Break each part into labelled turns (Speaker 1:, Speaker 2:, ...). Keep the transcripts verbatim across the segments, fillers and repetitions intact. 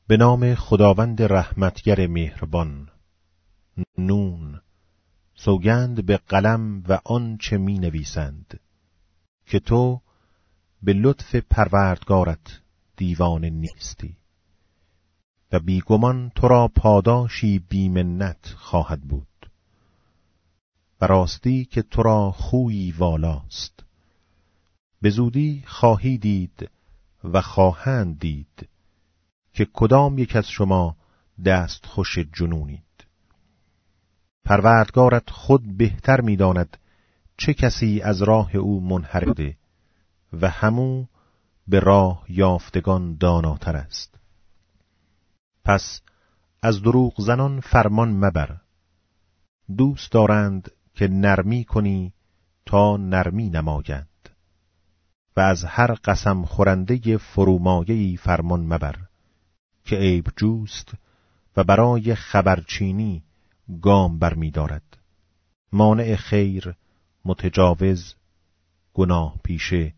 Speaker 1: به نام خداوند رحمتگر مهربان. نون. سوگند به قلم و آن چه می نویسند، که تو به لطف پروردگارت دیوانه نیستی و بیگمان تو را پاداشی بیمنت خواهد بود. و راستی که تو را خویی والاست، به زودی خواهی دید و خواهند دید که کدام یک از شما دست خوش جنونید. پروردگارت خود بهتر می‌داند چه کسی از راه او منحرفه و همو به راه یافتگان داناتر است. پس از دروغ زنان فرمان مبر. دوست دارند که نرمی کنی تا نرمی نمایند، و از هر قسم خورنده فرومایه‌ای فرمان مبر که عیب جوست و برای خبرچینی گام بر می دارد. مانع خیر، متجاوز، گناه پیشه،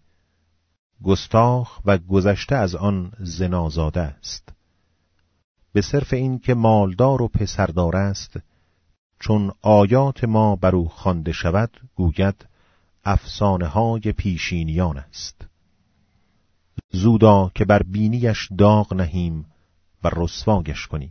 Speaker 1: گستاخ و گذشته از آن زنازاده است. به صرف این که مالدار و پسردار است، چون آیات ما بر او خوانده شود گوید افسانه های پیشینیان است. زودا که بر بینیش داغ نهیم و رسوایش کنیم.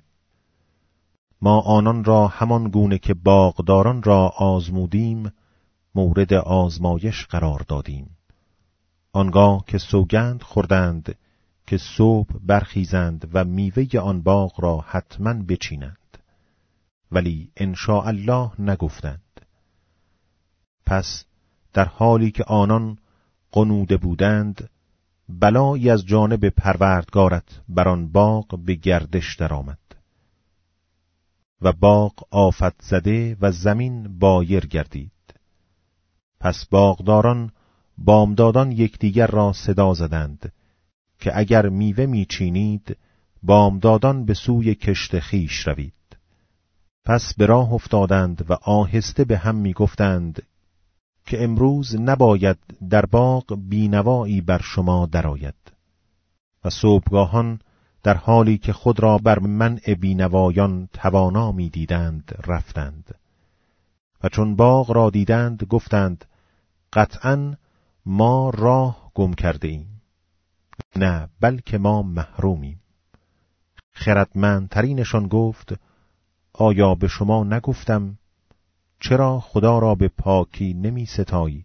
Speaker 1: ما آنان را همان گونه که باغداران را آزمودیم مورد آزمایش قرار دادیم. آنگاه که سوگند خوردند که صبح برخیزند و میوه آن باغ را حتما بچینند، ولی ان شاء الله نگفتند. پس در حالی که آنان قنوده بودند، بلایی از جانب پروردگارت بر آن باغ به گردش درآمد و باغ آفت زده و زمین بایر گردید. پس باغداران بامدادان یکدیگر را صدا زدند که اگر میوه میچینید بامدادان به سوی کشت خیش روید. پس به راه افتادند و آهسته به هم میگفتند که امروز نباید در باغ بینوایی بر شما درآید. و صبحگاهان در حالی که خود را بر منع بینوایان توانا می دیدند رفتند و چون باغ را دیدند گفتند قطعاً ما راه گم کرده ایم، نه بلکه ما محرومیم. خردمندترینشان گفت آیا به شما نگفتم چرا خدا را به پاکی نمی ستایید؟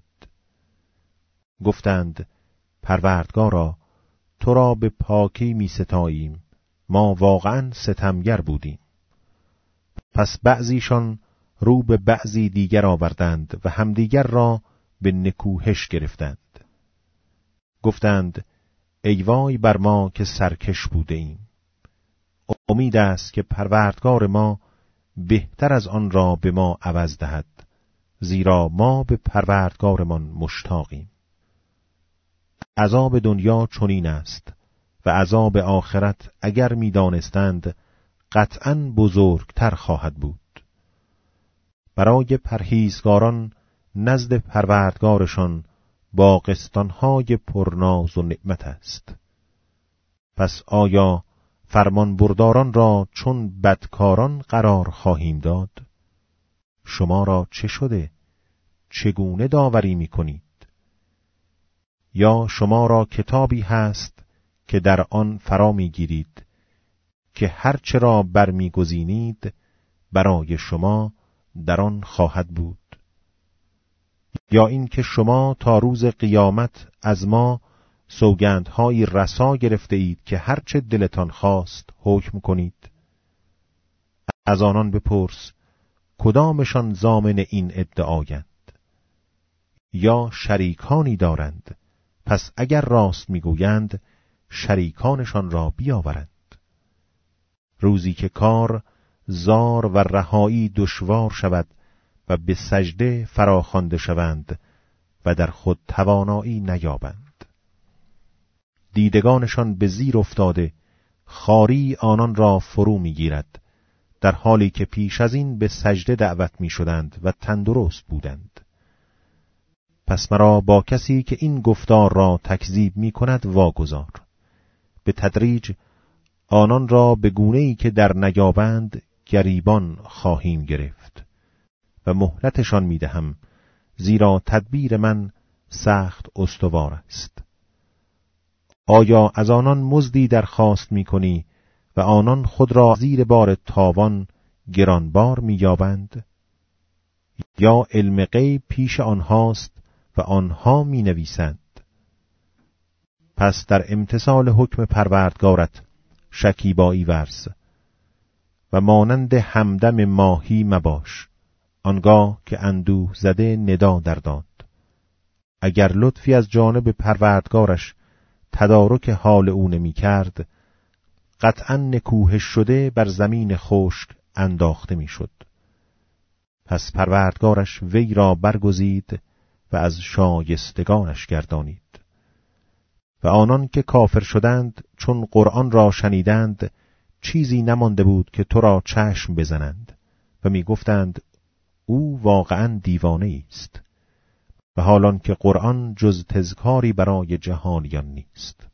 Speaker 1: گفتند پروردگارا تو را به پاکی می ستاییم، ما واقعاً ستمگر بودیم. پس بعضیشان رو به بعضی دیگر آوردند و همدیگر را به نکوهش گرفتند. گفتند ای وای بر ما که سرکش بوده ایم. امید است که پروردگار ما بهتر از آن را به ما عوض دهد، زیرا ما به پروردگارمان مشتاقیم. عذاب دنیا چنین است و عذاب آخرت اگر می دانستند قطعاً بزرگتر خواهد بود. برای پرهیزگاران نزد پروردگارشان باغستان‌های پرناز و نعمت است. پس آیا فرمان برداران را چون بدکاران قرار خواهیم داد؟ شما را چه شده؟ چگونه داوری می کنید؟ یا شما را کتابی هست که در آن فرا می گیرید که هرچه را برمی گزینید برای شما در آن خواهد بود؟ یا این که شما تا روز قیامت از ما سوگندهایی رسا گرفته اید که هرچه دلتان خواست حکم کنید؟ از آنان بپرس کدامشان ضامن این ادعایند؟ یا شریکانی دارند؟ پس اگر راست میگویند شریکانشان را بیاورند. روزی که کار زار و رهایی دشوار شود و به سجده فراخوانده شوند و در خود توانایی نیابند. دیدگانشان به زیر افتاده، خاری آنان را فرو میگیرد، در حالی که پیش از این به سجده دعوت می شدند و تندرست بودند. پس مرا با کسی که این گفتار را تکذیب می کند واگذار. به تدریج آنان را به گونه‌ای که در نیابند گریبان خواهیم گرفت و مهلتشان میدهم، زیرا تدبیر من سخت استوار است. آیا از آنان مزدی درخواست می‌کنی و آنان خود را زیر بار تاوان گرانبار می‌یابند؟ یا علم غیب پیش آنهاست و آنها می‌نویسند؟ پس در امتثال حکم پروردگارت شکیبایی ورز و مانند همدم ماهی مباش، آنگاه که اندوه زده ندا در داد. اگر لطفی از جانب پروردگارش تدارک حال او نمی کرد، قطعاً نکوهش شده بر زمین خشک انداخته می شد. پس پروردگارش وی را برگزید و از شایستگانش گردانید. و آنان که کافر شدند چون قرآن را شنیدند، چیزی نمانده بود که تو را چشم بزنند و می گفتند او واقعاً دیوانه است، و حالان که قرآن جز تذکاری برای جهانیان نیست.